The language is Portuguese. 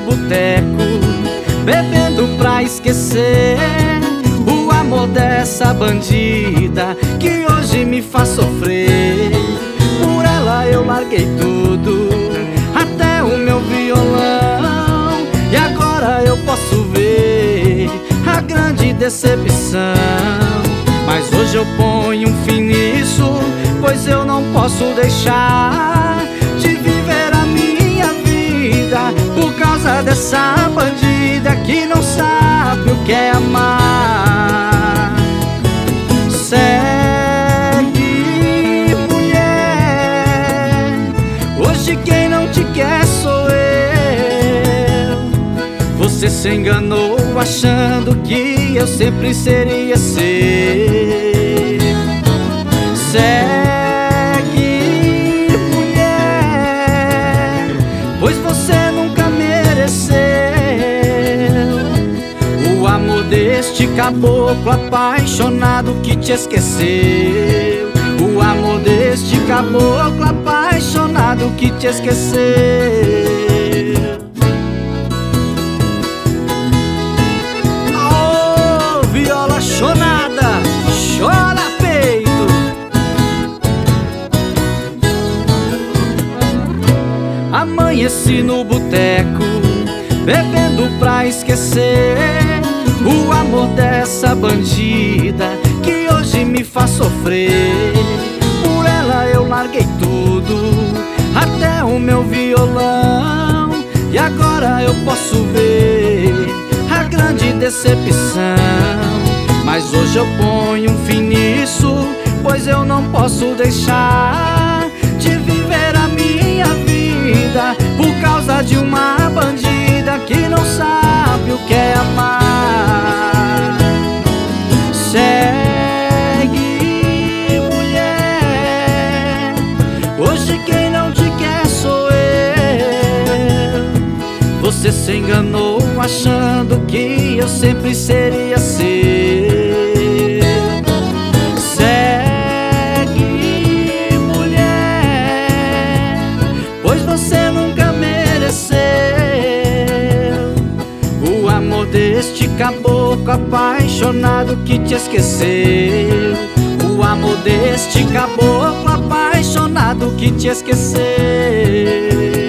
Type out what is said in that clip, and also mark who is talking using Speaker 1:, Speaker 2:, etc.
Speaker 1: no boteco, bebendo pra esquecer o amor dessa bandida que hoje me faz sofrer. Por ela eu larguei tudo, até o meu violão, e agora eu posso ver a grande decepção. Mas hoje eu ponho um fim nisso, pois eu não posso deixar de viver a minha vida por causa dessa bandida que não sabe o que é amar. Segue, mulher, hoje quem não te quer sou eu. Você se enganou achando que eu sempre seria seu. Segue, mulher, pois você nunca mereceu o amor deste caboclo apaixonado que te esqueceu. O amor deste caboclo apaixonado que te esqueceu. Chonada, chora peito. Amanheci no boteco, bebendo pra esquecer o amor dessa bandida que hoje me faz sofrer. Por ela eu larguei tudo, até o meu violão, e agora eu posso ver a grande decepção. Mas hoje eu ponho um fim nisso, pois eu não posso deixar de viver a minha vida por causa de uma bandida que não sabe o que é amar. Segue, mulher, hoje quem não te quer sou eu. Você se enganou achando que eu sempre seria seu. Segue, mulher, pois você nunca mereceu o amor deste caboclo apaixonado que te esqueceu. O amor deste caboclo apaixonado que te esqueceu.